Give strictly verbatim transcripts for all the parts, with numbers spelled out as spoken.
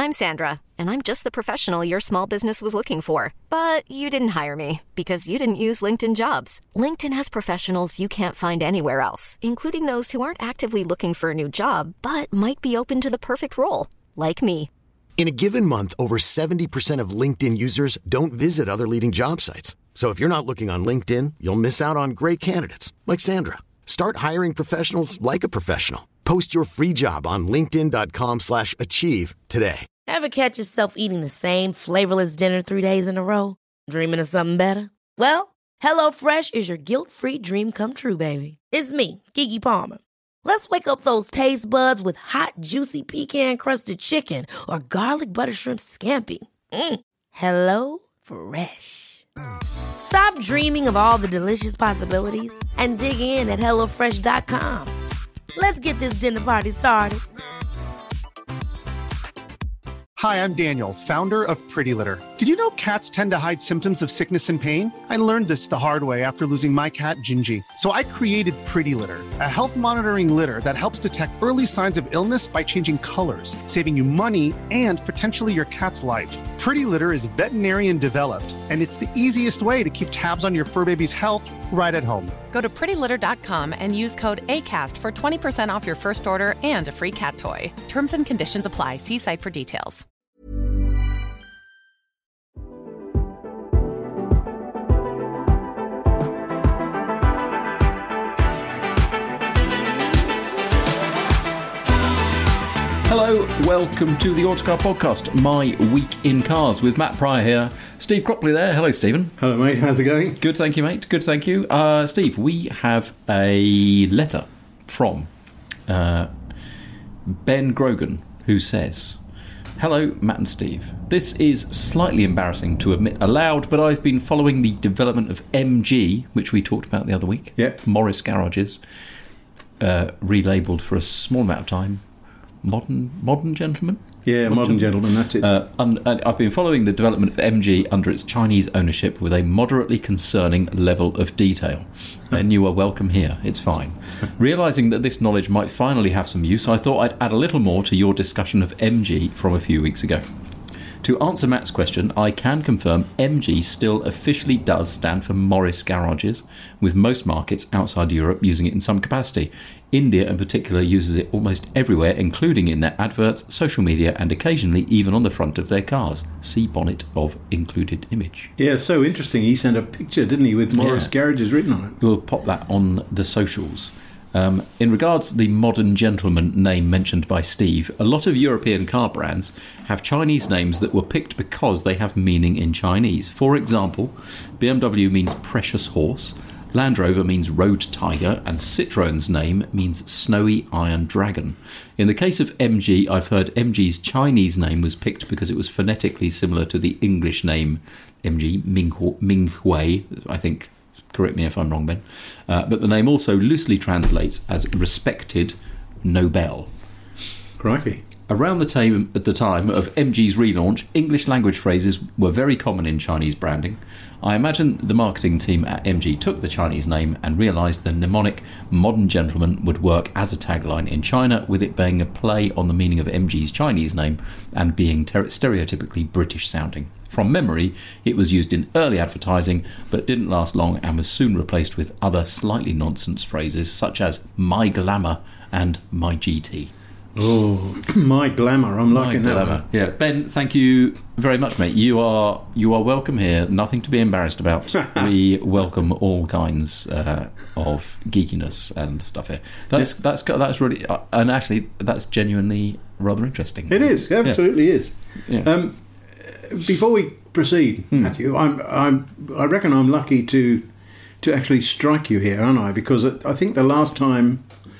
I'm Sandra, and I'm just the professional your small business was looking for. But you didn't hire me because you didn't use LinkedIn Jobs. LinkedIn has professionals you can't find anywhere else, including those who aren't actively looking for a new job, but might be open to the perfect role, like me. In a given month, over seventy percent of LinkedIn users don't visit other leading job sites. So if you're not looking on LinkedIn, you'll miss out on great candidates like Sandra. Start hiring professionals like a professional. Post your free job on linkedin dot com slash achieve today. Ever catch yourself eating the same flavorless dinner three days in a row? Dreaming of something better? Well, HelloFresh is your guilt-free dream come true, baby. It's me, Keke Palmer. Let's wake up those taste buds with hot, juicy pecan-crusted chicken or garlic butter shrimp scampi. Mm. Hello Fresh. Stop dreaming of all the delicious possibilities and dig in at hello fresh dot com. Let's get this dinner party started. Hi, I'm Daniel, founder of Pretty Litter. Did you know cats tend to hide symptoms of sickness and pain? I learned this the hard way after losing my cat, Gingy. So I created Pretty Litter, a health monitoring litter that helps detect early signs of illness by changing colors, saving you money and potentially your cat's life. Pretty Litter is veterinarian developed, and it's the easiest way to keep tabs on your fur baby's health right at home. Go to pretty litter dot com and use code ACAST for twenty percent off your first order and a free cat toy. Terms and conditions apply. See site for details. Hello, welcome to the Autocar Podcast, my week in cars with Matt Pryor here. Steve Cropley there. Hello, Stephen. Hello, mate. How's it going? Good, thank you, mate. Good, thank you. Uh, Steve, we have a letter from uh, Ben Grogan, who says, "Hello, Matt and Steve. This is slightly embarrassing to admit aloud, but I've been following the development of M G, which we talked about the other week. Yep. Morris Garages, uh, relabelled for a small amount of time. Modern modern gentleman? Yeah, modern, modern gentleman, that's it. Uh, un, uh, I've been following the development of M G under its Chinese ownership with a moderately concerning level of detail. And you are welcome here, it's fine. Realising that this knowledge might finally have some use, I thought I'd add a little more to your discussion of M G from a few weeks ago. To answer Matt's question, I can confirm M G still officially does stand for Morris Garages, with most markets outside Europe using it in some capacity. India in particular uses it almost everywhere, including in their adverts, social media, and occasionally even on the front of their cars. See bonnet of included image. Yeah, so interesting. He sent a picture, didn't he, with Morris yeah. Garages written on it. We'll pop that on the socials. Um, in regards to the modern gentleman name mentioned by Steve, a lot of European car brands have Chinese names that were picked because they have meaning in Chinese. For example, B M W means precious horse, Land Rover means road tiger, and Citroen's name means snowy iron dragon. In the case of M G, I've heard M G's Chinese name was picked because it was phonetically similar to the English name M G, Ming, Ming Hui, I think. Correct me if I'm wrong, Ben. Uh, but the name also loosely translates as respected Nobel. Crikey. Around the time, at the time of M G's relaunch, English language phrases were very common in Chinese branding. I imagine the marketing team at M G took the Chinese name and realised the mnemonic modern gentleman would work as a tagline in China, with it being a play on the meaning of M G's Chinese name and being ter- stereotypically British sounding. From memory, it was used in early advertising, but didn't last long and was soon replaced with other slightly nonsense phrases such as my glamour and my G T. Oh, my glamour! I'm liking that one. Yeah, Ben, thank you very much, mate. You are you are welcome here. Nothing to be embarrassed about. We welcome all kinds uh, of geekiness and stuff here. That's yeah. that's that's really uh, and actually that's genuinely rather interesting. It is, absolutely yeah. is. Yeah. Um, before we proceed, hmm. Matthew, I'm I'm I reckon I'm lucky to to actually strike you here, aren't I? Because I think the last time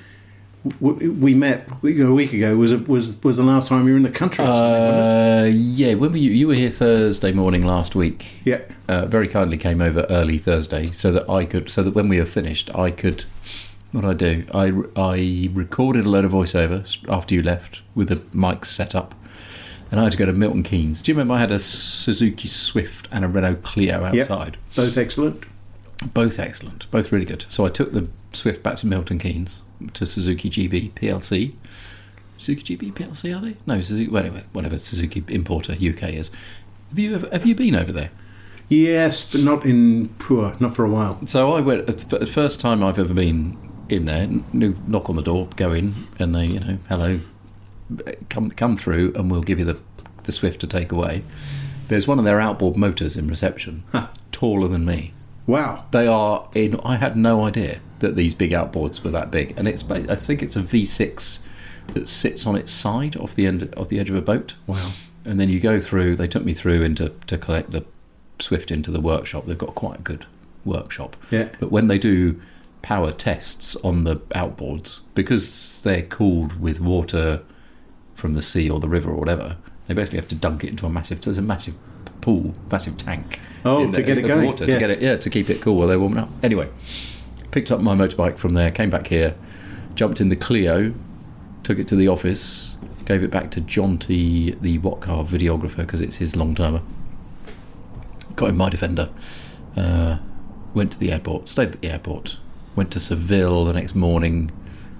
we met a week ago was was was the last time you were in the country or something, uh, wasn't it? Yeah, when were you, you were here Thursday morning last week. Yeah. Uh, very kindly came over early Thursday so that I could, so that when we were finished, I could, what did I do? I, I recorded a load of voiceover after you left with the mics set up, and I had to go to Milton Keynes. Do you remember I had a Suzuki Swift and a Renault Clio outside? Yep. Both excellent. Both excellent. Both really good. So I took the Swift back to Milton Keynes, to Suzuki G B P L C, Suzuki G B P L C, are they? No, Suzuki, whatever, whatever Suzuki importer U K is. Have you ever, have you been over there? Yes, but not in Pua, not for a while. So I went, the first time I've ever been in there, knock on the door, go in, and they, you know, hello, come come through and we'll give you the, the Swift to take away. There's one of their outboard motors in reception, huh. taller than me. Wow. They are in, I had no idea that these big outboards were that big. And it's, I think it's a V six that sits on its side off the end of the edge of a boat. Wow. And then you go through, they took me through into to collect the Swift into the workshop. They've got quite a good workshop. Yeah. But when they do power tests on the outboards, because they're cooled with water from the sea or the river or whatever, they basically have to dunk it into a massive, there's a massive pool, massive tank. Oh, in, to get of it going. Water, yeah. to get it, yeah, to keep it cool while they're warming up. Anyway, picked up my motorbike from there, came back here, jumped in the Clio, took it to the office, gave it back to Jonty, the Watcar videographer, because it's his long-termer. Got in my Defender, uh, went to the airport, stayed at the airport, went to Seville the next morning,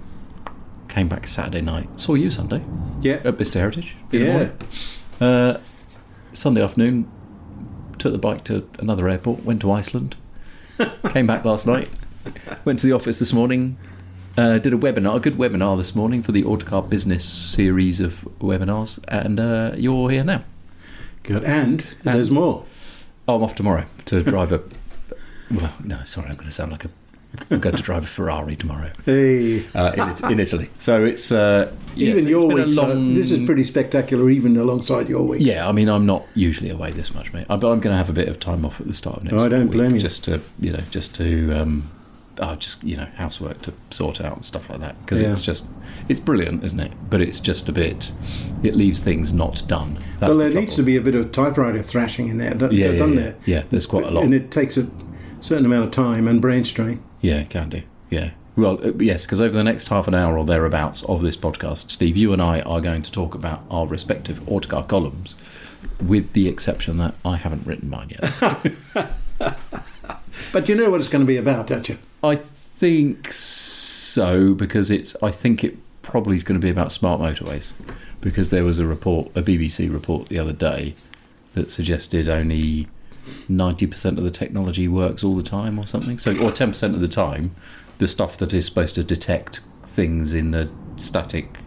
came back Saturday night, saw you Sunday yeah. at Bicester Heritage. Yeah. Uh, Sunday afternoon, took the bike to another airport, went to Iceland, came back last night, went to the office this morning, uh, did a webinar, a good webinar this morning for the Autocar Business series of webinars, and uh, you're here now. Good, and, and there's more. Oh, I'm off tomorrow to drive a... Well, no, sorry, I'm going to sound like a... I'm going to drive a Ferrari tomorrow. Hey. Uh, in, it, in Italy. So it's... Uh, yeah, even so your it's week, long... this is pretty spectacular, even alongside your week. Yeah, I mean, I'm not usually away this much, mate. I, but I'm going to have a bit of time off at the start of next week. Oh, I don't blame you. Just to, you know, just to... Um, oh, just, you know, housework to sort out and stuff like that. Because yeah. it's just... It's brilliant, isn't it? But it's just a bit... It leaves things not done. That's well, the there trouble. needs to be a bit of typewriter thrashing in there, done, yeah, yeah, done yeah. there. Yeah, there's quite a lot. And it takes a certain amount of time and brain strain. Yeah, it can do. Yeah. Well, uh, yes, because over the next half an hour or thereabouts of this podcast, Steve, you and I are going to talk about our respective Autocar columns, with the exception that I haven't written mine yet. But you know what it's going to be about, don't you? I think so, because it's. I think it probably is going to be about smart motorways, because there was a report, a B B C report the other day, that suggested only ninety percent of the technology works all the time or something. So, or ten percent of the time, the stuff that is supposed to detect things in the static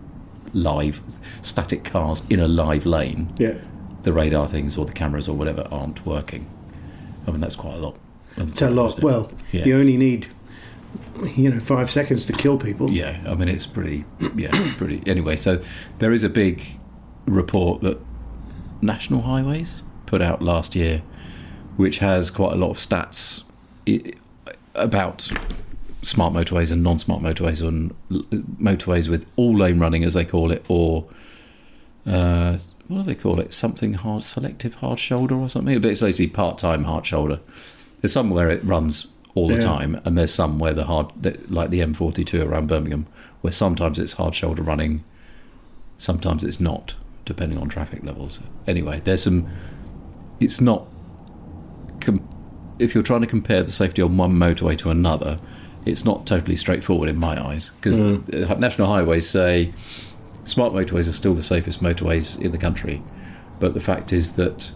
live static cars in a live lane, yeah, the radar things or the cameras or whatever aren't working. I mean, that's quite a lot. It's a lot. Well, yeah. You only need, you know, five seconds to kill people. Yeah, I mean, it's pretty, yeah, pretty. Anyway, so there is a big report that National Highways put out last year, which has quite a lot of stats about smart motorways and non-smart motorways, and motorways with all lane running, as they call it, or uh, what do they call it? Something hard, selective hard shoulder or something. But it's basically part-time hard shoulder. There's some where it runs all the yeah. time, and there's some where the hard, like the M forty-two around Birmingham, where sometimes it's hard shoulder running, sometimes it's not, depending on traffic levels. Anyway, there's some. It's not. Com- if you're trying to compare the safety on one motorway to another, it's not totally straightforward in my eyes, because mm. National Highways say smart motorways are still the safest motorways in the country, but the fact is that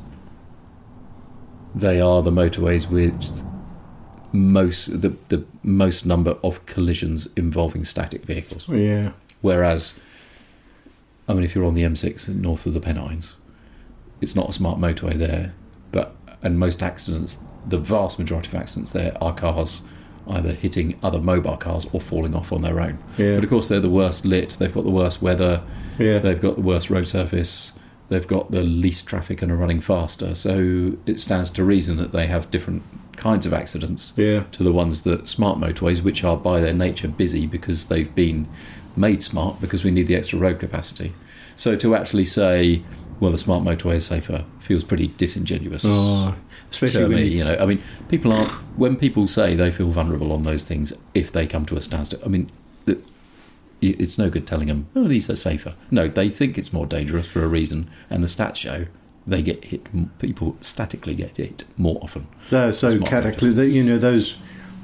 they are the motorways with most the the most number of collisions involving static vehicles. Yeah. Whereas, I mean, if you're on the M six north of the Pennines, it's not a smart motorway there, but and most accidents, the vast majority of accidents there are cars either hitting other mobile cars or falling off on their own. Yeah. But of course, they're the worst lit. They've got the worst weather. Yeah. They've got the worst road surface. They've got the least traffic and are running faster. So it stands to reason that they have different kinds of accidents yeah. to the ones that smart motorways, which are by their nature busy because they've been made smart because we need the extra road capacity. So to actually say, well, the smart motorway is safer, feels pretty disingenuous. Oh, especially to when me, you... you know. I mean, people aren't. When people say they feel vulnerable on those things, if they come to a standstill, I mean, it's no good telling them, oh, these are safer. No, they think it's more dangerous for a reason, and the stats show they get hit. People statically get hit more often. They're so cataclysmic. You know, those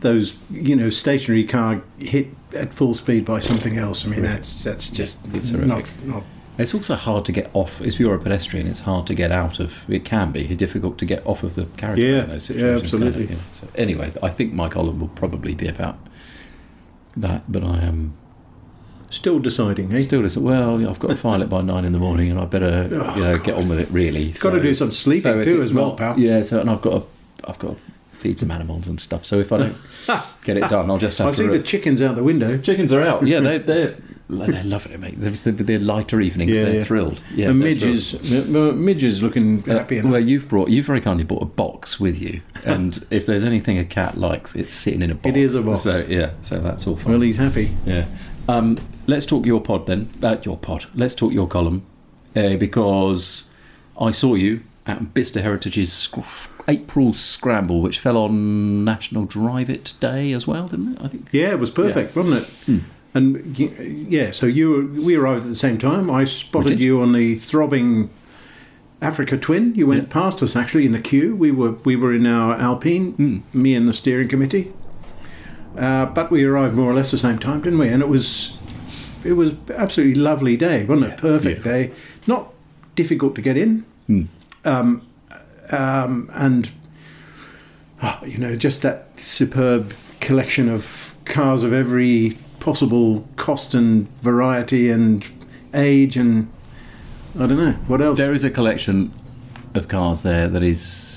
those, you know, stationary car hit at full speed by something else. I mean, that's that's just It's not, horrific. not. It's also hard to get off. If you're a pedestrian, it's hard to get out of. It can be difficult to get off of the carriageway Yeah, in those yeah, situations. absolutely. Kind of, you know. So anyway, I think my column will probably be about that, but I am Still deciding, eh? still just well. I've got to file it by nine in the morning, and I better you know get on with it. Really, Got to do some sleeping if too it's as well, not- pal. Yeah, so and I've got to, I've got to feed some animals and stuff. So if I don't get it done, I'll just have I to. see re- the chickens out the window. Chickens are out. Yeah, they they're they're loving it, mate. They're, they're lighter evenings. Yeah, they're yeah. thrilled. Yeah, the they're midges, thrilled. the midges looking happy enough. Well, you've brought you very kindly brought a box with you, and if there's anything a cat likes, it's sitting in a box. It is a box. So yeah, so that's all fine. Well, he's happy. Yeah. Um, let's talk your pod then. Uh, your pod. Let's talk your column uh, because I saw you at Bicester Heritage's sc- April Scramble, which fell on National Drive It Day as well, didn't it? I think. Yeah, it was perfect, wasn't it? Hmm. And y- yeah, so you were, we arrived at the same time. I We spotted did. you on the throbbing Africa Twin. You went Yeah. past us actually in the queue. We were we were in our Alpine, Hmm. me and the steering committee. Uh, but we arrived more or less the same time, didn't we? And it was it was absolutely lovely day, wasn't it? Yeah, Perfect beautiful. day. Not difficult to get in. Hmm. Um, um, and oh, you know, just that superb collection of cars of every possible cost and variety and age, and I don't know what else. There is a collection of cars there that is.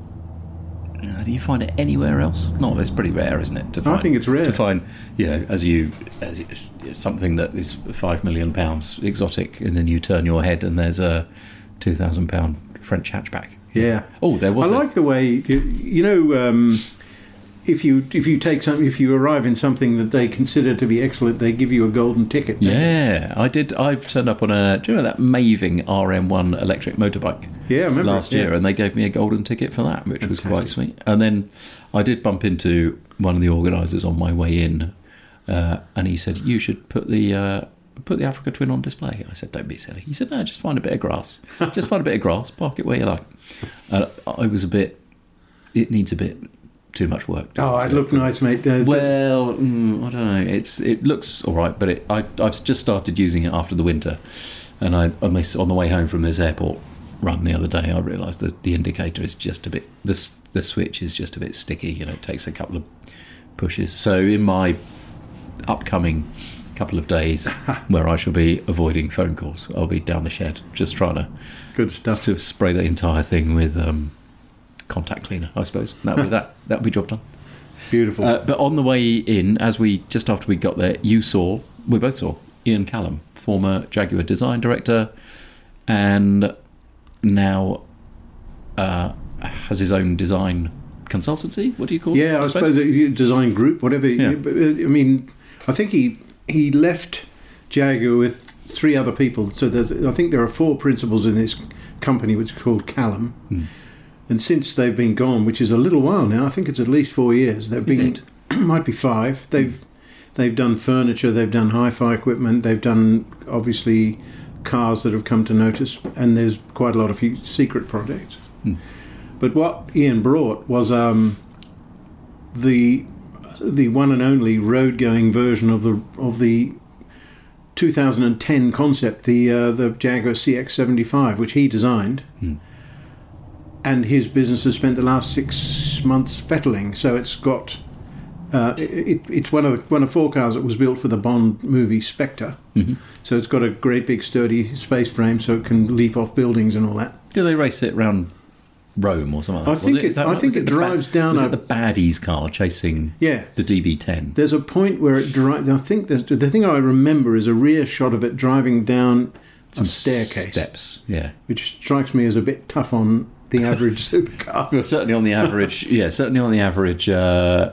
Uh, do you find it anywhere else? No, it's pretty rare, isn't it? To I find, think it's rare. to find, you know, as you, as you, something that is five million pounds exotic, and then you turn your head and there's a two thousand pound French hatchback. Yeah. Oh, there was. I a- like the way you, you know. Um, if you if you take some, if you arrive in something that they consider to be excellent, they give you a golden ticket. don't they? Yeah, I did. I've turned up on a. Do you know that Maving R M one electric motorbike? Yeah, I remember last it, yeah. year, and they gave me a golden ticket for that, which was quite Fantastic. sweet. And then I did bump into one of the organisers on my way in, uh, and he said, "You should put the uh, put the Africa Twin on display." I said, "Don't be silly." He said, "No, just find a bit of grass. Just find a bit of grass. Park it where you like." And I was a bit. It needs a bit too much work. Oh, it looked nice, mate. Uh, Well, mm, I don't know. It's it looks all right, but it, I I've just started using it after the winter, and I on this on the way home from this airport run the other day, I realised that the indicator is just a bit the s- the switch is just a bit sticky. You know, it takes a couple of pushes. So in my upcoming couple of days, where I shall be avoiding phone calls, I'll be down the shed just trying to good stuff. to spray the entire thing with um, contact cleaner. I suppose that'll be that. That'll be job done. Beautiful. Uh, but on the way in, as we just after we got there, you saw, we both saw Ian Callum, former Jaguar design director, and now uh, has his own design consultancy. What do you call it? yeah, I suppose a design group, whatever. Yeah. But, uh, I mean, I think he he left Jaguar with three other people. So there's, I think there are four principals in this company, which is called Callum. Hmm. And since they've been gone, which is a little while now, I think it's at least four years. They've Is been it? might be five. They've they've done furniture, they've done hi-fi equipment, they've done obviously cars that have come to notice, and there's quite a lot of secret projects. Hmm. But what Ian brought was um, the the one and only road-going version of the of the two thousand ten concept, the uh, the Jaguar C X seventy-five, which he designed. Hmm. And his business has spent the last six months fettling. So it's got uh, it, it's one of the, one of four cars that was built for the Bond movie Spectre. Mhm. So it's got a great big sturdy space frame, so it can leap off buildings and all that. Do they race it around Rome or something like that? I Was think it, it- is that I right? think Was it the drives down Was a- it the baddies car chasing Yeah. the D B ten? There's a point where it drives. I think there's, the thing I remember is a rear shot of it driving down a staircase, Steps, yeah. which strikes me as a bit tough on the average supercar. Well, certainly on the average, yeah, certainly on the average. Uh,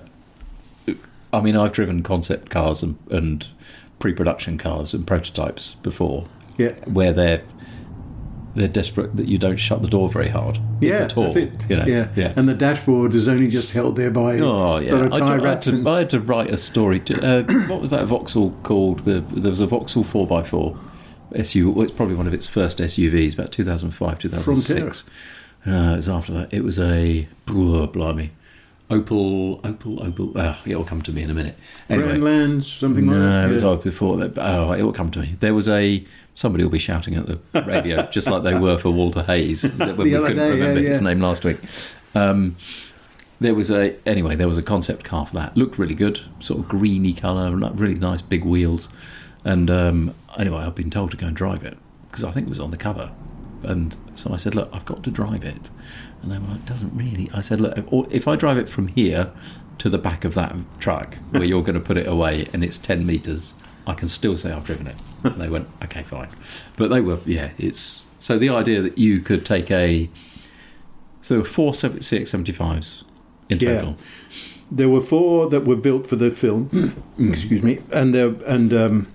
I mean, I've driven concept cars and, and pre-production cars and prototypes before, Yeah, where they're they're desperate that you don't shut the door very hard, if yeah, at all. that's it. You know? yeah. yeah. and the dashboard is only just held there by Oh yeah, sort of I, tie I, had wraps. to, and, I had to write a story. To, uh, what was that Vauxhall called? The, there was a Vauxhall four by four S U V. Well, it's probably one of its first S U Vs, about two thousand five, two thousand six. Uh, it was after that. It was a, oh, blimey, Opel, Opel, Opel. Oh, it'll come to me in a minute. Anyway, Grandlands, something like no, that. it was Yeah. old before that. Oh, it will come to me. There was a somebody will be shouting at the radio, just like they were for Walter Hayes when we other couldn't day, remember yeah, his yeah. name last week. Um, there was a anyway. There was a concept car for that. Looked really good, sort of greeny colour, really nice big wheels. And um, anyway, I've been told to go and drive it because I think it was on the cover. And so I said, look, I've got to drive it. And they were like, doesn't really. I said, look, if, or if I drive it from here to the back of that truck where you're going to put it away and it's ten metres, I can still say I've driven it. And they went, okay, fine. But they were, yeah, it's... So the idea that you could take a... So there were four C X seventy-fives in total. Yeah. There were four that were built for the film. Mm. Excuse me. And, uh, and um,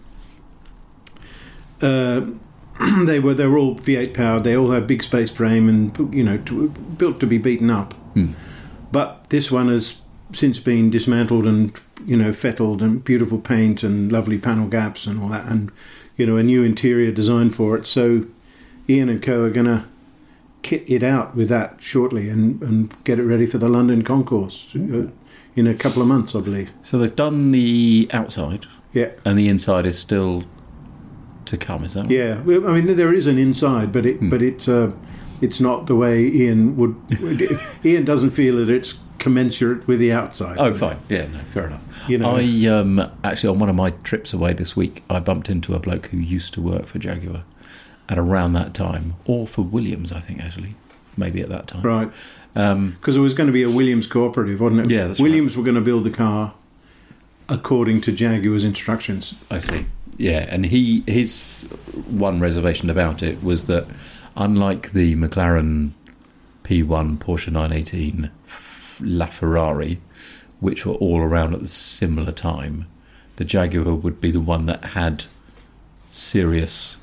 uh, they were they were all V eight powered. They all had big space frame and, you know, to, built to be beaten up. Mm. But this one has since been dismantled and, you know, fettled, and beautiful paint and lovely panel gaps and all that, and, you know, a new interior design for it. So Ian and Co are going to kit it out with that shortly and, and get it ready for the London concourse uh, in a couple of months, I believe. So they've done the outside Yeah. and the inside is still to come, is that right? Yeah, well, I mean, there is an inside, but it, Hmm. but it's, uh, it's not the way Ian would. Ian doesn't feel that it's commensurate with the outside. Oh, fine. Yeah, no, fair enough. You know. I um, actually, on one of my trips away this week, I bumped into a bloke who used to work for Jaguar at around that time, or for Williams, I think, actually, maybe at that time. Right. Um, Because it was going to be a Williams cooperative, wasn't it? Yeah, that's Williams were going to build the car according to Jaguar's instructions. I see. Yeah, and he his one reservation about it was that, unlike the McLaren P one, Porsche nine eighteen, LaFerrari, which were all around at the similar time, the Jaguar would be the one that had serious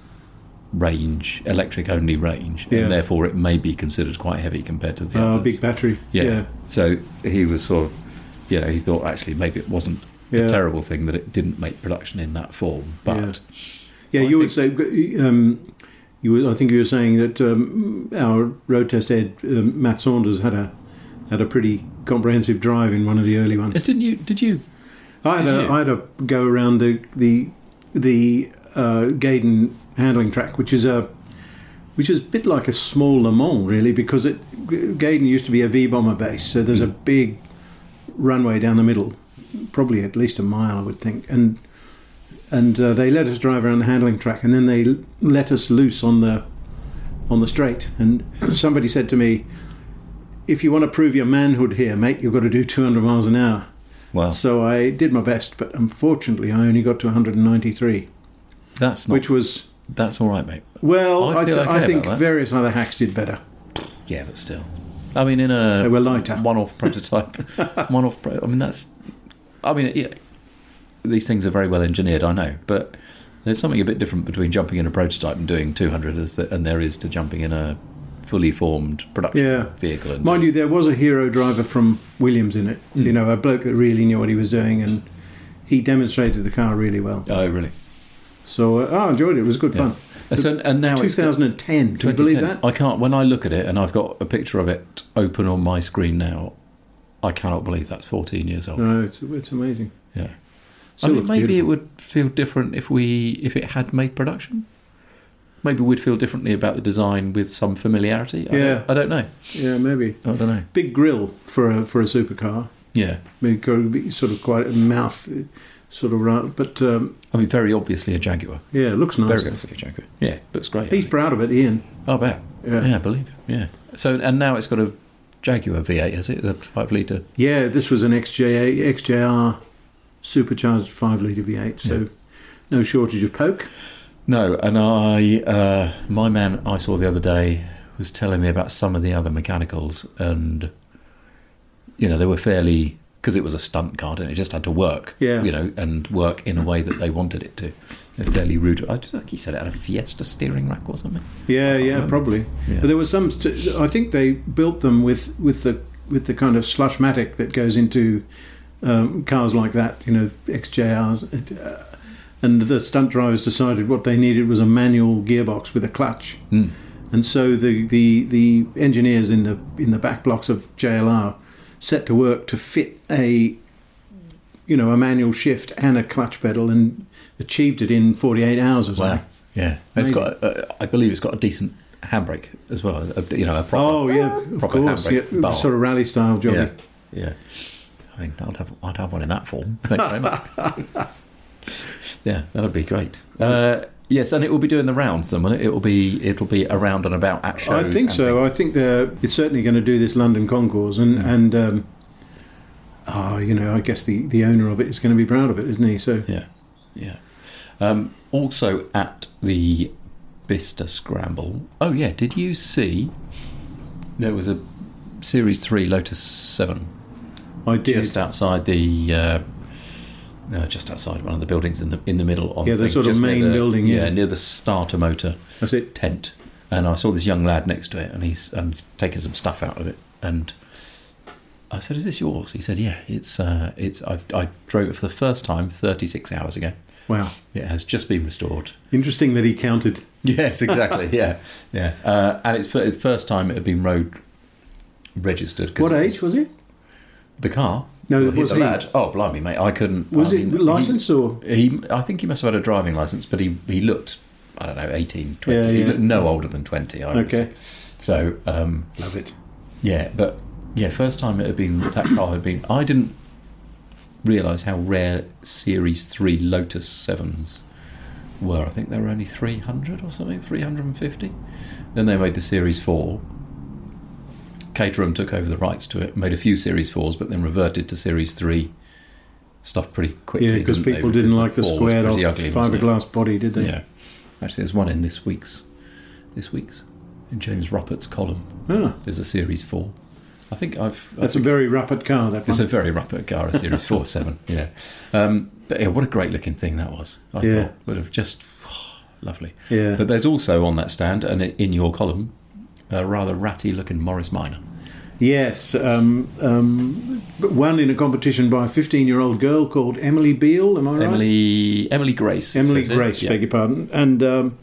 range, electric-only range, Yeah. and therefore it may be considered quite heavy compared to the Uh, others. big battery. Yeah. Yeah. So he was sort of, you know, he thought actually maybe it wasn't Yeah. a terrible thing that it didn't make production in that form. But Yeah, I you would think- say. Um, you were, I think you were saying that um, our road test head, um, Matt Saunders, had a had a pretty comprehensive drive in one of the early ones. Uh, didn't you? Did you? I had did a, you? I had a go around the the the uh, Gaydon handling track, which is a which is a bit like a small Le Mans, really, because it Gaydon used to be a V bomber base, so there's a big runway down the middle, probably at least a mile, I would think, and and uh, they let us drive around the handling track, and then they l- let us loose on the on the straight, and somebody said to me, "If you want to prove your manhood here, mate, you've got to do two hundred miles an hour." Well, So I did my best, but unfortunately I only got to one hundred ninety-three, that's not. which was, That's all right, mate. well, I I, feel th- okay I think about that. various other hacks did better. Yeah, but still. I mean, in a They were lighter. one-off prototype, one-off. Pro- I mean, that's. I mean, yeah, these things are very well engineered, I know, but there's something a bit different between jumping in a prototype and doing two hundred as the, and there is to jumping in a fully formed production Yeah. vehicle. And Mind you, there was a hero driver from Williams in it, Hmm. you know, a bloke that really knew what he was doing, and he demonstrated the car really well. Oh, really? So uh, I enjoyed it. It was good Yeah. fun. And so- and now it's got- twenty ten. Can you believe twenty ten. that? I can't. When I look at it, and I've got a picture of it open on my screen now, I cannot believe that's fourteen years old. No, it's it's amazing. Yeah. Still I mean, looks maybe beautiful. it would feel different if we if it had made production. Maybe we'd feel differently about the design with some familiarity. I Yeah. don't, I don't know. Yeah, maybe. I don't know. Big grille for a for a supercar. Yeah. I mean, it could be sort of quite a mouth, uh, sort of round, but um, I mean, very obviously a Jaguar. yeah, it looks nice. Very obviously a Jaguar. Yeah, looks great. He's proud of it, Ian. I bet. Yeah. Yeah, I believe it. Yeah. So and now it's got a Jaguar V eight, has it? The five litre. Yeah, this was an X J A, X J R supercharged five litre V eight, so Yeah. no shortage of poke. No, and I, uh, my man I saw the other day was telling me about some of the other mechanicals, and you know they were fairly, because it was a stunt car, and it just had to work, Yeah. you know, and work in a way that they wanted it to. They're fairly rude. I just think he said it had a Fiesta steering rack or something. Yeah, yeah, remember. probably. Yeah. But there was some. St- I think they built them with with the with the kind of slushmatic that goes into um, cars like that. You know, X J Rs. It, uh, and the stunt drivers decided what they needed was a manual gearbox with a clutch. Mm. And so the, the, the engineers in the in the back blocks of J L R set to work to fit a, you know, a manual shift and a clutch pedal, and achieved it in forty-eight hours or something. Wow. Yeah. And it's got, a, I believe it's got a decent handbrake as well. A, you know, a proper, oh yeah, of proper course, handbrake yeah, bar. sort of rally style job. Yeah. Yeah. I mean, I'd have, I'd have one in that form. Thank you very much. Yeah, that would be great. Uh, yes, and it will be doing the rounds then, won't it? It will be, it will be around and about at shows. I think so. things. I think they're, it's certainly going to do this London concours, and, mm. and um, oh, you know, I guess the, the owner of it is going to be proud of it, isn't he? So yeah, yeah. Um, also at the Bicester Scramble, oh yeah, did you see there was a Series three Lotus seven? I did. Just outside the... Uh, Uh, just outside one of the buildings in the in the middle. On yeah, the thing, sort of just main the, building. Yeah. yeah, near the starter motor. That's it. Tent, and I saw this young lad next to it, and he's and taking some stuff out of it. And I said, "Is this yours?" He said, "Yeah, it's uh, it's I've, I drove it for the first time thirty-six hours ago. Wow, it has just been restored." Interesting that he counted. Yes, exactly. yeah, yeah, uh, and it's for the first time it had been road registered. What age was it? The car. No, well, was the he? Lad. Oh, blimey, mate! I couldn't. Was I it mean, licensed he, or? He, I think he must have had a driving license, but he, he looked, I don't know, eighteen, twenty. Yeah, He yeah. looked no older than twenty. I would Okay. say. So, um, love it. Yeah, but yeah, first time it had been that car had been. I didn't realise how rare Series three Lotus sevens were. I think there were only three hundred or something, three hundred and fifty. Then they made the Series four. Caterham took over the rights to it, made a few Series fours, but then reverted to Series three stuff pretty quickly. Yeah, because didn't people they? didn't Because like the four was squared off pretty ugly, wasn't it? fiberglass body, did they? Yeah. Actually, there's one in this week's, this week's, in James Ruppert's column. Ah, There's a Series four. I think I've... I that's think a very Ruppert car, that It's one. a very Ruppert car, a Series four seven, yeah. Um, but yeah, what a great looking thing that was. I Yeah. thought would have just... lovely. Yeah. But there's also on that stand, and in your column, a rather ratty looking Morris Minor. Yes, um, um, won in a competition by a fifteen-year-old girl called Emily Beale, am I right? Emily Emily Grace. it Emily says it. Grace, Yeah. beg your pardon. And um,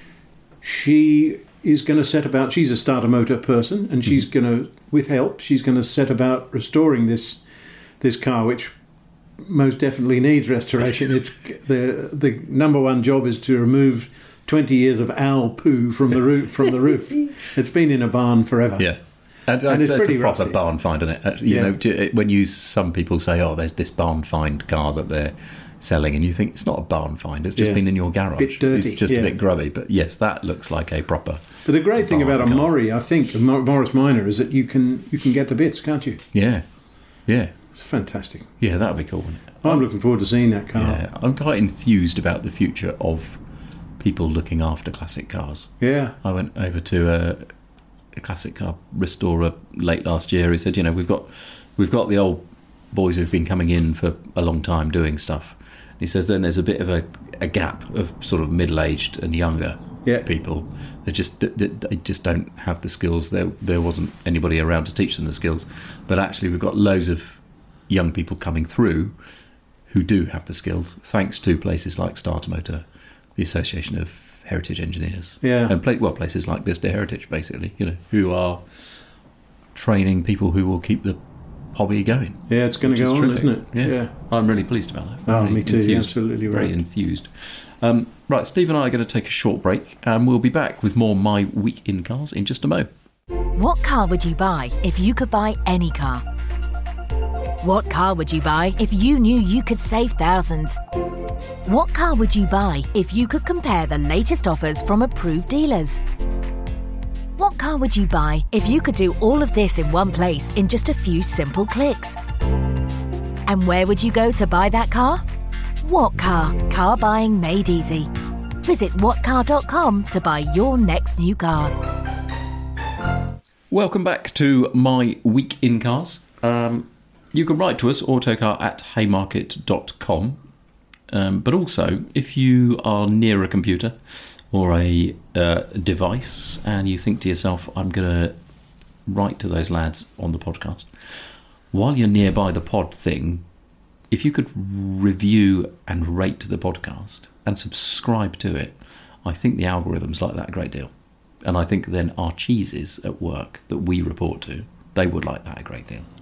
she is going to set about, she's a starter motor person, and she's Mm-hmm. going to, with help, she's going to set about restoring this this car, which most definitely needs restoration. It's the the number one job is to remove twenty years of owl poo from the roof. From the roof, it's been in a barn forever. Yeah. And, And and it's it's pretty a proper rusty. barn find, isn't it? Uh, You Yeah. know, do- when you some people say, "Oh, there's this barn find car that they're selling," and you think it's not a barn find; it's just Yeah. been in your garage. Bit dirty, It's just yeah. a bit grubby. But yes, that looks like a proper. But the great thing barn about a car. Mori, I think, a Mor- Morris Minor, is that you can you can get the bits, can't you? Yeah, yeah, It's fantastic. yeah. That would be cool. Wouldn't it? I'm looking forward to seeing that car. Yeah, I'm quite enthused about the future of people looking after classic cars. Yeah. I went over to a, a classic car restorer late last year. He said, "You know, we've got we've got the old boys who've been coming in for a long time doing stuff." And he says, "Then there's a bit of a, a gap of sort of middle-aged and younger Yeah. people. They just they, they just don't have the skills. There there wasn't anybody around to teach them the skills. But actually, we've got loads of young people coming through who do have the skills, thanks to places like Starter Motor, the Association of Heritage Engineers, Yeah. and pla- well, places like Bicester Heritage, basically, you know, who are training people who will keep the hobby going. Yeah, it's going which to go is on, terrific. isn't it? Yeah. Yeah. I'm really pleased about that. Oh, Really me too, enthused. absolutely Very right. enthused. Um, right, Steve and I are going to take a short break, and we'll be back with more My Week in Cars in just a mo. What car would you buy if you could buy any car? What car would you buy if you knew you could save thousands? What car would you buy if you could compare the latest offers from approved dealers? What car would you buy if you could do all of this in one place in just a few simple clicks? And where would you go to buy that car? What Car? Car buying made easy. Visit what car dot com to buy your next new car. Welcome back to My Week in Cars. Um, you can write to us, autocar at haymarket dot com. Um, but also, if you are near a computer or a uh, device and you think to yourself, I'm going to write to those lads on the podcast, while you're nearby the pod thing, if you could review and rate the podcast and subscribe to it, I think the algorithms like that a great deal. And I think then our cheeses at work that we report to, they would like that a great deal.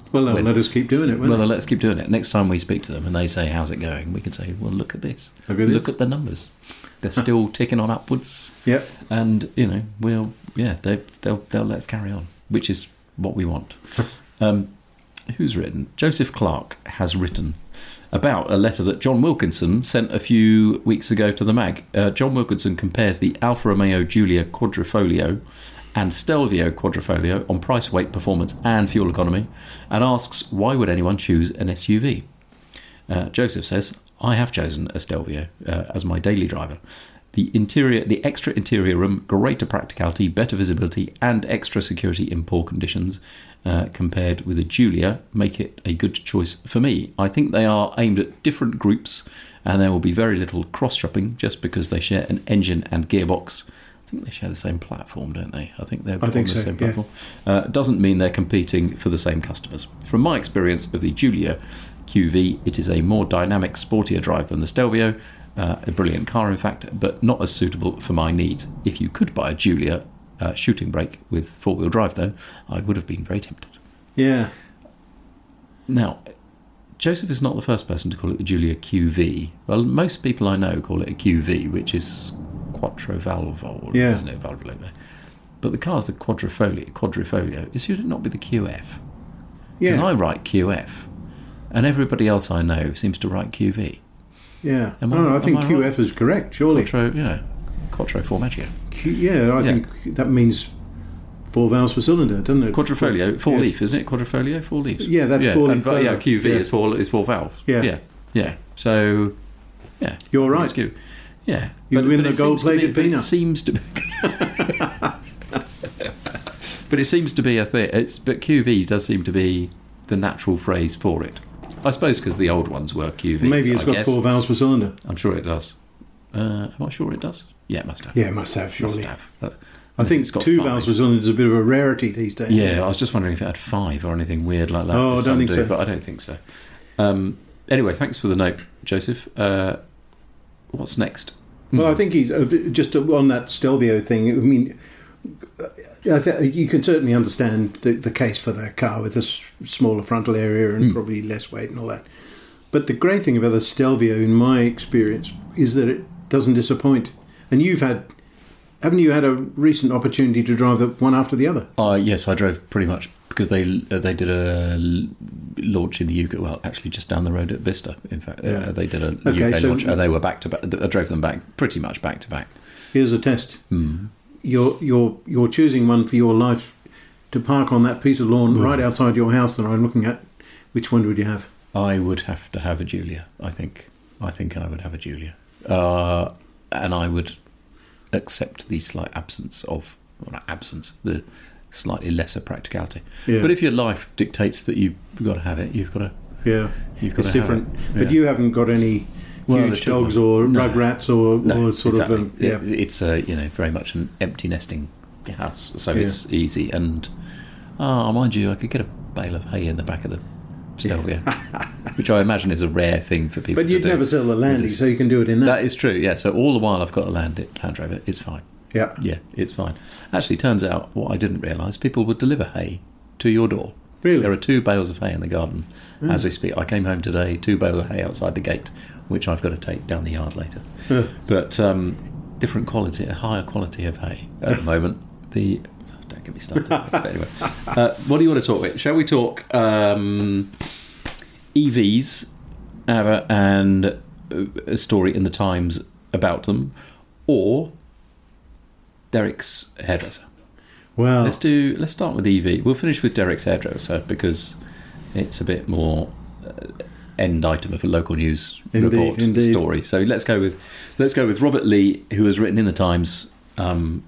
Well, they'll when- let us keep doing it, won't well, they? let's keep doing it. Next time we speak to them and they say, how's it going? We can say, well, look at this. Look at Look this. at the numbers. They're still ticking on upwards. Yep. And, you know, we'll, yeah, they, they'll, they'll let us carry on, which is what we want. um, who's written? Joseph Clark has written about a letter that John Wilkinson sent a few weeks ago to the mag. Uh, John Wilkinson compares the Alfa Romeo Giulia Quadrifoglio and Stelvio Quadrifoglio on price, weight, performance and fuel economy, and asks why would anyone choose an S U V. Uh, Joseph says, I have chosen a Stelvio uh, as my daily driver. The interior, the extra interior room, greater practicality, better visibility and extra security in poor conditions uh, compared with a Giulia make it a good choice for me. I think they are aimed at different groups and there will be very little cross-shopping just because they share an engine and gearbox. I think they share the same platform, don't they? I think they're I think on the so, same yeah. platform. Uh, doesn't mean they're competing for the same customers. From my experience of the Giulia Q V, it is a more dynamic, sportier drive than the Stelvio. Uh, a brilliant car, in fact, but not as suitable for my needs. If you could buy a Giulia uh, shooting brake with four-wheel drive, though, I would have been very tempted. Yeah. Now, Joseph is not the first person to call it the Giulia Q V. Well, most people I know call it a Q V, which is Quattro Valvo, Yeah. isn't it? Valvoline. But the car's the Quadrifoglio. Quadrifoglio. Should it not be the Q F? Because Yeah. I write Q F, and everybody else I know seems to write Q V. Yeah. Am I- no, no, I am think I Q right? F is correct, surely. Quattro, you know, Quattro Formaggio. Q, yeah, I Yeah. think that means four valves per cylinder, doesn't it? Quadrifoglio, four Yeah. leaf, isn't it? Quadrifoglio, four leaves. Yeah, that's four and, leaf Yeah, valve. Q V Yeah. is four is four valves. Yeah. yeah, yeah. So, yeah, You're right. It's Q- Yeah, You win the it seems to be- gold-plated but peanut. It seems to be. But it seems to be a thing. It's but Q V does seem to be the natural phrase for it. I suppose because the old ones were Q Vs. Maybe it's I got guess. four valves per cylinder. I'm sure it does. Uh, am I sure it does? Yeah, it must have. Yeah, it must have, surely. Must have. Uh, I unless think it's got two five. valves per cylinder is a bit of a rarity these days. Yeah, I was just wondering if it had five or anything weird like that. Oh, I as don't some think do, so. But I don't think so. Um, anyway, thanks for the note, Joseph. Uh, what's next? Well, I think he's uh, just on that Stelvio thing. I mean, I th- you can certainly understand the, the case for that car with a s- smaller frontal area and probably less weight and all that. But the great thing about the Stelvio, in my experience, is that it doesn't disappoint. And you've had, haven't you had a recent opportunity to drive the one after the other? Uh, yes, I drove pretty much because they uh, they did a l- launch in the U K. Well, actually, just down the road at Vista. In fact, Yeah. uh, they did a Okay, U K so- launch, and they were back to back. I drove them back pretty much back to back. Here's a test. Mm. You're you're you're choosing one for your life to park on that piece of lawn right outside your house that I'm looking at. Which one would you have? I would have to have a Giulia. I think. I think I would have a Giulia, uh, and I would accept the slight absence of, well, not absence, the slightly lesser practicality. Yeah. But if your life dictates that you've got to have it, you've got to. Yeah, You've got it's to have different. it. But Yeah. you haven't got any Well, the huge children- dogs or No. rugrats or, No, or sort exactly. of um, yeah. It- it's a you know very much an empty nesting house, so Yeah. it's easy. And ah, mind you, I could get a bale of hay in the back of the Stelvio, which I imagine is a rare thing for people. But to you'd do. never sell the Landy, It is- so you can do it in that. That is true. Yeah. So all the while I've got a Land Land Rover, it's fine. yeah. Yeah, it's fine. Actually, turns out what I didn't realise: people would deliver hay to your door. Really? There are two bales of hay in the garden as we speak. I came home today, two bales of hay outside the gate, which I've got to take down the yard later. Yeah. But um, different quality, a higher quality of hay at the moment. The oh, don't get me started. But anyway, uh, what do you want to talk about? Shall we talk um, E Vs uh, and uh, a story in the Times about them, or Derek's hairdresser? Well, Let's do. Let's start with E V. We'll finish with Derek's hairdresser because it's a bit more uh, end item of a local news Indeed, report indeed. story. So let's go with let's go with Robert Lee, who has written in the Times. Um,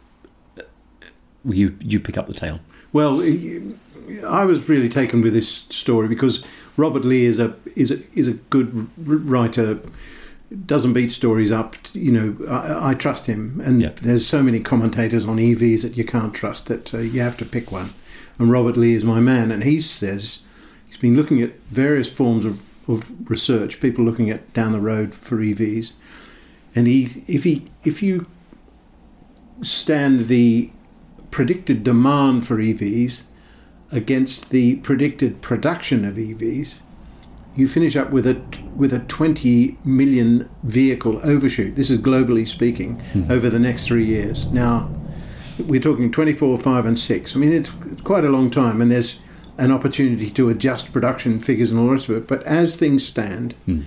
you you pick up the tale. well, I was really taken with this story because Robert Lee is a is a is a good r- writer. Doesn't beat stories up. You know, I, I trust him. And Yeah. there's so many commentators on E Vs that you can't trust that uh, you have to pick one. And Robert Lee is my man. And he says he's been looking at various forms of, of research. People looking at down the road for E Vs. And he, if he, if you stand the predicted demand for E Vs against the predicted production of E Vs, you finish up with a with a twenty million vehicle overshoot. This is globally speaking, mm. over the next three years. Now, we're talking twenty-four, five, and six. I mean, it's, it's quite a long time, and there's an opportunity to adjust production figures and all the rest of it. But as things stand, mm.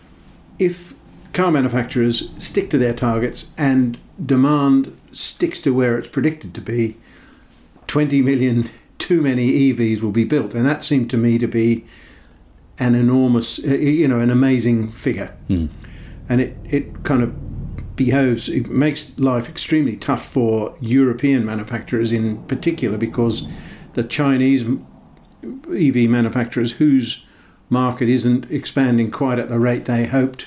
if car manufacturers stick to their targets and demand sticks to where it's predicted to be, twenty million too many E Vs will be built, and that seemed to me to be an enormous, you know, an amazing figure. Mm. And it, it kind of behoves, it makes life extremely tough for European manufacturers in particular, because the Chinese E V manufacturers, whose market isn't expanding quite at the rate they hoped,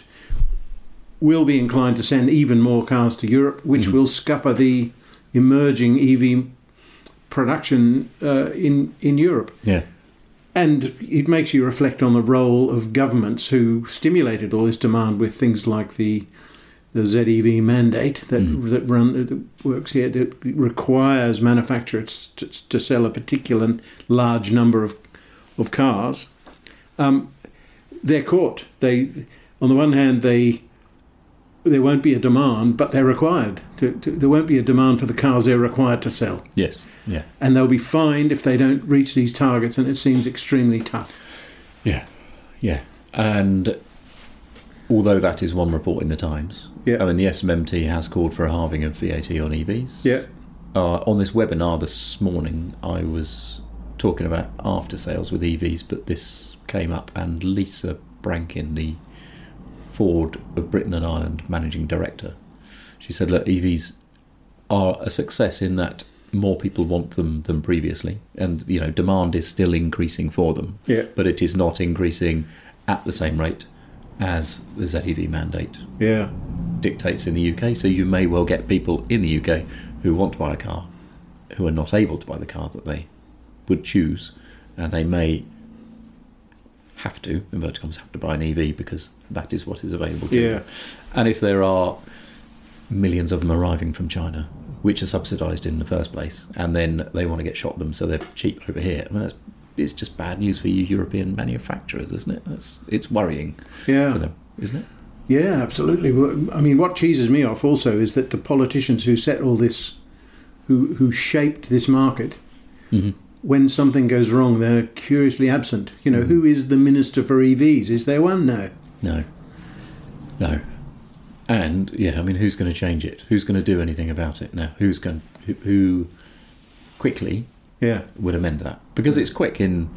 will be inclined to send even more cars to Europe, which mm-hmm. will scupper the emerging E V production uh, in, in Europe. Yeah. And it makes you reflect on the role of governments who stimulated all this demand with things like the the Z E V mandate that mm. that run that works here, that requires manufacturers to, to sell a particular large number of of cars. Um, they're caught. They, on the one hand, they there won't be a demand, but they're required. To, to, there won't be a demand for the cars they're required to sell. Yes, yeah. And they'll be fined if they don't reach these targets, and it seems extremely tough. Yeah, yeah. And although that is one report in the Times, yeah. I mean, the S M M T has called for a halving of V A T on E Vs. Yeah. Uh, on this webinar this morning, I was talking about after sales with E Vs, but this came up, and Lisa Brankin, the Ford of Britain and Ireland managing director, she said, look, E Vs are a success in that more people want them than previously, and you know, demand is still increasing for them, yeah. but it is not increasing at the same rate as the Z E V mandate yeah. dictates in the U K. So you may well get people in the U K who want to buy a car who are not able to buy the car that they would choose, and they may have to, inverted commas, have to buy an E V because that is what is available to yeah. them. And if there are millions of them arriving from China, which are subsidised in the first place, and then they want to get shot them so they're cheap over here, I mean, that's, it's just bad news for you European manufacturers, isn't it? That's, it's worrying yeah. for them, isn't it? Yeah, absolutely. I mean, what cheeses me off also is that the politicians who set all this, who who shaped this market, mm-hmm. when something goes wrong, they're curiously absent. You know, mm-hmm. who is the Minister for E Vs? Is there one? No. No. No. And, yeah, I mean, who's going to change it? Who's going to do anything about it now? Who's going who, who quickly yeah. would amend that? Because it's quick in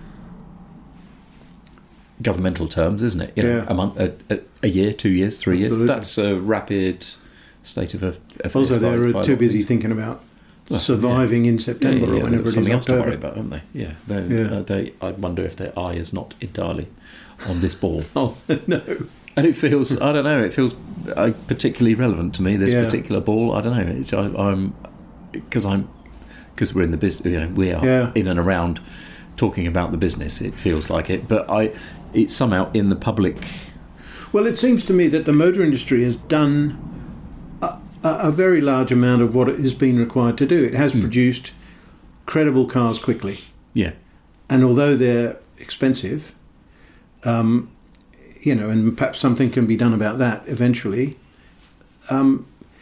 governmental terms, isn't it? You know, yeah. a month, a, a, a year, two years, three Absolutely. years. That's a rapid state of affairs. Also, they're too busy thinking about well, surviving yeah. in September yeah, yeah, or whenever it is something else October. to worry about, haven't they? Yeah. yeah. Uh, they, I wonder if their eye is not entirely on this ball. oh, no. And it feels, I don't know, it feels uh, particularly relevant to me, this yeah. particular ball. I don't know, it's, I, I'm, because I'm, because we're in the business, you know, we are yeah. in and around talking about the business, it feels like it. But I, it's somehow in the public. Well, it seems to me that the motor industry has done a, a very large amount of what it has been required to do. It has mm. produced credible cars quickly. Yeah. And although they're expensive, um, you know, and perhaps something can be done about that eventually, um,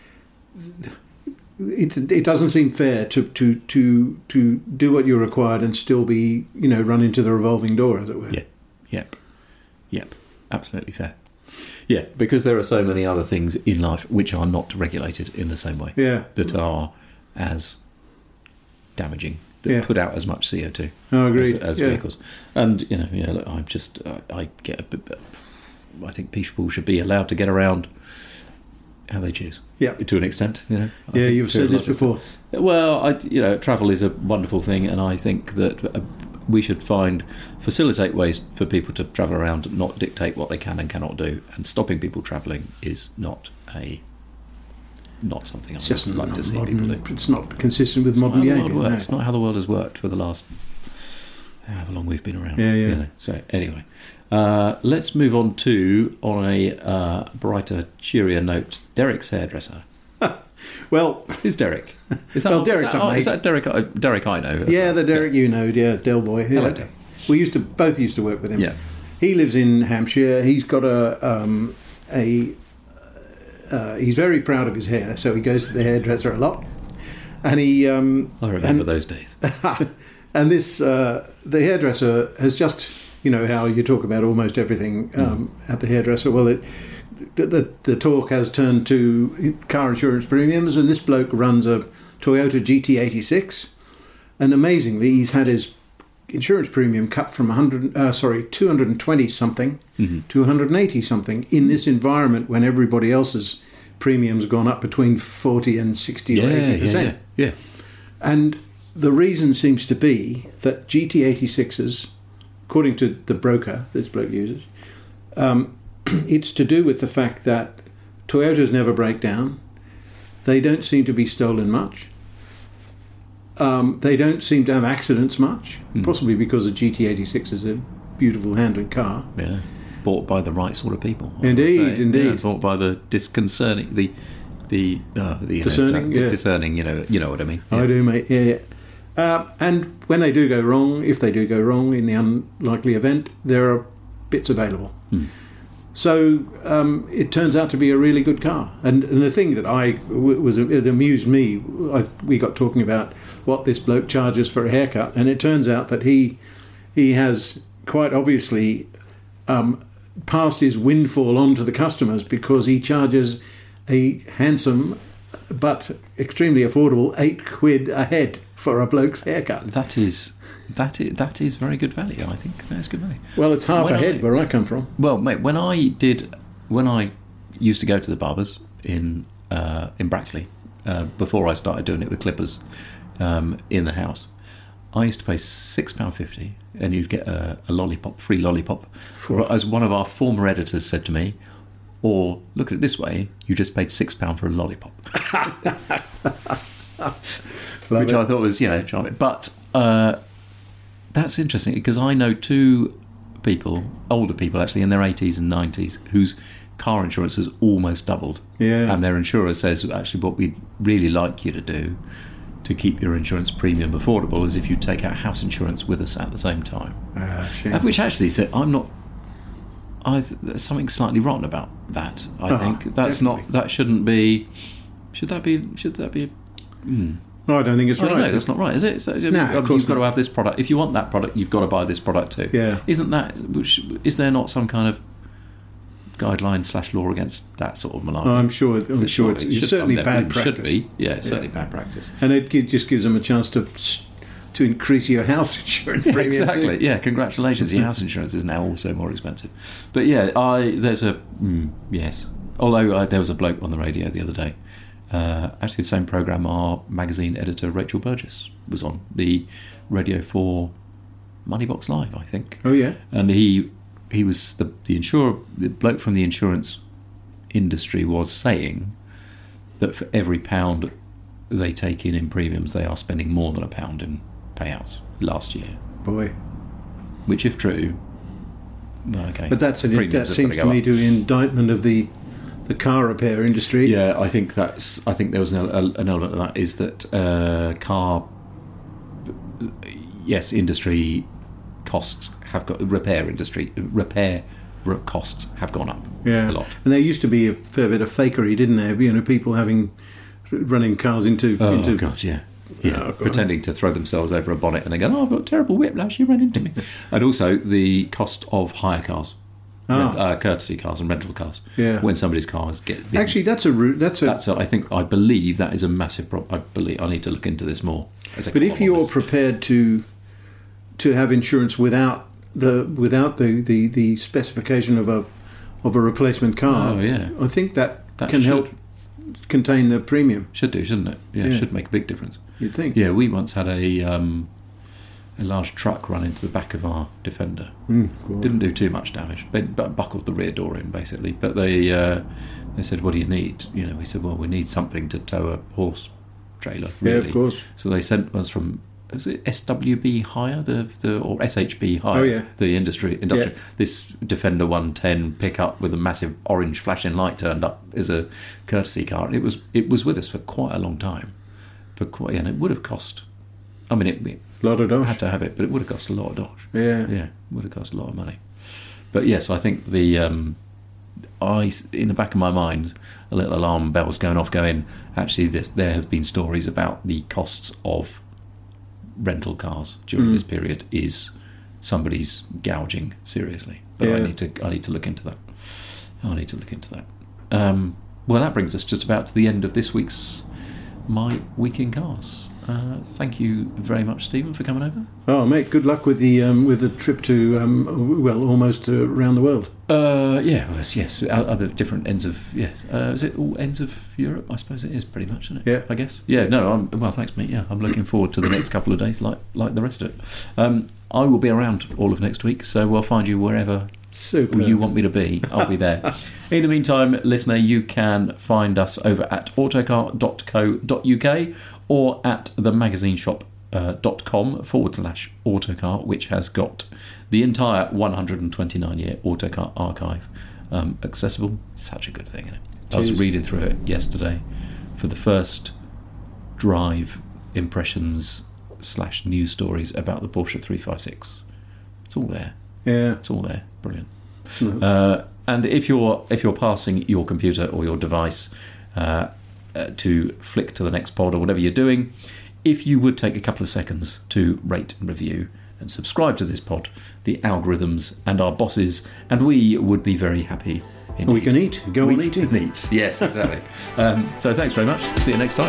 it it doesn't seem fair to, to, to, to do what you're required and still be, you know, run into the revolving door, as it were. Yeah. Yep. Yep. Absolutely fair. Yeah, because there are so many other things in life which are not regulated in the same way. Yeah. That are as damaging, that yeah. put out as much C O two I agree. as, as yeah. vehicles. And, you know, yeah, look, I'm just, uh, I get a bit, I think people should be allowed to get around how they choose. Yeah. To an extent, you know. I yeah, think you've said this before. Extent. Well, I, you know, travel is a wonderful thing, and I think that uh, we should find, facilitate ways for people to travel around, not dictate what they can and cannot do. And stopping people travelling is not a, not something I it's just would like not to see modern, people do. It's not consistent with it's modern behaviour. No. No. It's not how the world has worked for the last, however long we've been around. Yeah, yeah. You know. So anyway, uh, let's move on to, on a uh, brighter, cheerier note, Derek's hairdresser. Well, who's Derek? Is that, well, is Derek's that, a oh, mate. is that Derek? I- Derek I know. Yeah, the Derek you know, yeah, Del Boy. Yeah. Hello, Derek. We used to both used to work with him. Yeah. He lives in Hampshire. He's got a um, a. Uh, he's very proud of his hair, so he goes to the hairdresser a lot. And he. Um, I remember and, those days. and this uh, the hairdresser has just, you know how you talk about almost everything um, mm. at the hairdresser. Well, it. The, the, the talk has turned to car insurance premiums, and this bloke runs a Toyota G T eighty-six, and amazingly, he's had his insurance premium cut from one hundred, uh, sorry, two hundred twenty something mm-hmm. to one hundred eighty something in this environment when everybody else's premiums gone up between forty and sixty yeah, or eighty percent. Yeah, yeah, yeah. And the reason seems to be that G T eighty-sixes, according to the broker this bloke uses, um, it's to do with the fact that Toyotas never break down. They don't seem to be stolen much. Um, they don't seem to have accidents much, mm. possibly because a G T eighty-six is a beautiful handling car. Yeah, bought by the right sort of people. I Indeed, indeed. Yeah, bought by the disconcerting, the the uh, the you discerning, know, the yeah. discerning. You know, you know what I mean. Yeah. I do, mate. Yeah, yeah. Uh, and when they do go wrong, if they do go wrong in the unlikely event, there are bits available. Mm. So um, it turns out to be a really good car. And, and the thing that I w- was it amused me. I, we got talking about what this bloke charges for a haircut, and it turns out that he he has quite obviously um, passed his windfall on to the customers because he charges a handsome but extremely affordable eight quid a head for a bloke's haircut. That is. That is, that is very good value. I think that is good value. Well, it's half when a head I, where I come from. Well, mate, when I did, when I used to go to the barbers in uh, in Brackley uh, before I started doing it with clippers um, in the house, I used to pay six pound fifty, and you'd get a, a lollipop, free lollipop. Or, as one of our former editors said to me, or look at it this way, you just paid six pound for a lollipop, which it. I thought was you know charming, but. Uh, That's interesting because I know two people, older people actually, in their eighties and nineties, whose car insurance has almost doubled. Yeah. And their insurer says, actually, what we'd really like you to do to keep your insurance premium affordable is if you take out house insurance with us at the same time. Uh, uh, which actually said, I'm not. I there's something slightly rotten about that. I oh, think that's definitely. not. That shouldn't be. Should that be? Should that be? Hmm. No, I don't think it's I right. don't know, that's not right, is it? So, No, of course you've got not. to have this product. If you want that product, you've got to buy this product too. Yeah. Isn't that? Which, is there not some kind of guideline slash law against that sort of malarkey? I'm sure. I'm But sure surely it's, it it's should- certainly I mean, bad it practice. Should be. Yeah, it's certainly Yeah. bad practice. And it gi- just gives them a chance to to increase your house insurance Yeah, premium. exactly. too. Yeah, congratulations. Your house insurance is now also more expensive. But yeah, I there's a mm, yes. Although uh, there was a bloke on the radio the other day. Uh, actually, the same programme our magazine editor Rachel Burgess was on, the Radio four Moneybox Live, I think. Oh yeah. And he he was the the insurer, the bloke from the insurance industry was saying that for every pound they take in in premiums, they are spending more than a pound in payouts last year. Boy. Which, if true, well, okay. But that's an, Premiums that have seems got to go me up. to be an indictment of the the car repair industry. Yeah, I think that's. I think there was an, an element of that is that uh, car. Yes, industry costs have got repair industry repair costs have gone up Yeah. a lot. And there used to be a fair bit of fakery, didn't there? You know, people having running cars into Oh into God, yeah. Yeah, Oh, God. pretending to throw themselves over a bonnet and they go, "Oh, I've got terrible whiplash. You ran into me." And also the cost of hire cars, Ah. rent- uh, courtesy cars and rental cars. Yeah. When somebody's cars get Actually, that's a route. That's a. that's a, I think I believe that is a massive problem. I believe I need to look into this more. As a but if column on you're this. prepared to to have insurance without the without the, the, the specification of a of a replacement car, Oh, yeah. I think that, That can should. help contain the premium. should do, shouldn't it? Yeah, Yeah. it should make a big difference. You'd think. Yeah, we once had a um, a large truck run into the back of our Defender. Mm, God. Didn't do too much damage, but, but buckled the rear door in basically. But they uh, they said, "What do you need?" You know, we said, "Well, we need something to tow a horse trailer." Yeah, Really. of course. So they sent us from is it S W B Hire, the, the or S H B Hire, oh, yeah. the industry, industry. Yeah. This Defender one ten pickup with a massive orange flashing light turned up as a courtesy car. It was it was with us for quite a long time, for quite, and it would have cost. I mean, it, it a lot of dosh. had to have it, but it would have cost a lot of dosh. Yeah, yeah, it would have cost a lot of money. But yes, I think the um, I in the back of my mind, a little alarm bells going off, going. Actually, this, there have been stories about the costs of rental cars during mm. this period is somebody's gouging seriously. But yeah. I need to I need to look into that. I need to look into that. Um, well, that brings us just about to the end of this week's My Week in Cars. Uh, thank you very much, Stephen, for coming over. Oh, mate, good luck with the um, with the trip to um, well, almost uh, around the world. Uh, yeah, well, yes, other different ends of yes. Uh, is it all ends of Europe? I suppose it is pretty much, isn't it? Yeah, I guess. Yeah, no. I'm, well, thanks, mate. Yeah, I'm looking forward to the next couple of days, like like the rest of it. Um, I will be around all of next week, so we'll find you wherever Super. you want me to be. I'll be there. In the meantime, listener, you can find us over at autocar dot co dot uk or at the magazine shop uh, dot com forward slash autocar, which has got the entire one hundred twenty-nine year Autocar archive um, accessible. Such a good thing, isn't it? Jeez. I was reading through it yesterday for the first drive impressions slash news stories about the Porsche three fifty-six. It's all there. Yeah, it's all there. Brilliant. Mm-hmm. Uh, and if you're if you're passing your computer or your device uh, uh, to flick to the next pod or whatever you're doing, if you would take a couple of seconds to rate and review and subscribe to this pod, the algorithms and our bosses and we would be very happy. Indeed. We can eat. Go we on eating. Can eat. Yes, exactly. um, so thanks very much. See you next time.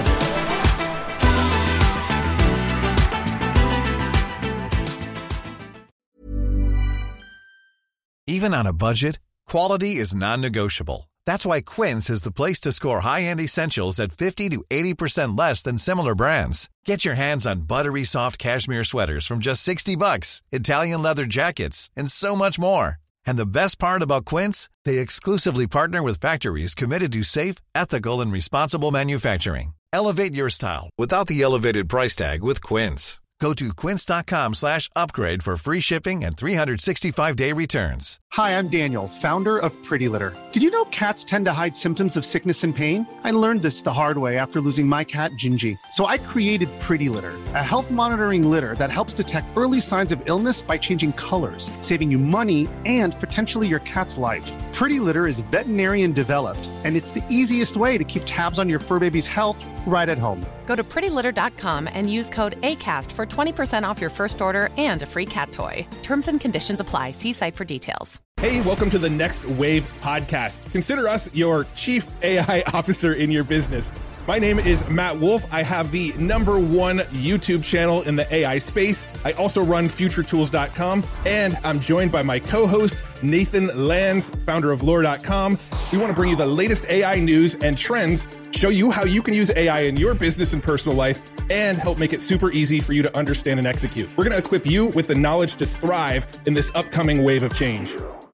Even on a budget, quality is non-negotiable. That's why Quince is the place to score high-end essentials at fifty to eighty percent less than similar brands. Get your hands on buttery soft cashmere sweaters from just sixty bucks, Italian leather jackets, and so much more. And the best part about Quince, they exclusively partner with factories committed to safe, ethical, and responsible manufacturing. Elevate your style without the elevated price tag with Quince. Go to quince.com slash upgrade for free shipping and three sixty-five day returns. Hi, I'm Daniel, founder of Pretty Litter. Did you know cats tend to hide symptoms of sickness and pain? I learned this the hard way after losing my cat, Gingy. So I created Pretty Litter, a health monitoring litter that helps detect early signs of illness by changing colors, saving you money and potentially your cat's life. Pretty Litter is veterinarian developed, and it's the easiest way to keep tabs on your fur baby's health right at home. Go to pretty litter dot com and use code ACAST for twenty percent off your first order and a free cat toy. Terms and conditions apply. See site for details. Hey, welcome to the Next Wave podcast. Consider us your chief A I officer in your business. My name is Matt Wolf. I have the number one YouTube channel in the A I space. I also run future tools dot com, and I'm joined by my co-host, Nathan Lands, founder of lore dot com. We want to bring you the latest A I news and trends, show you how you can use A I in your business and personal life, and help make it super easy for you to understand and execute. We're going to equip you with the knowledge to thrive in this upcoming wave of change.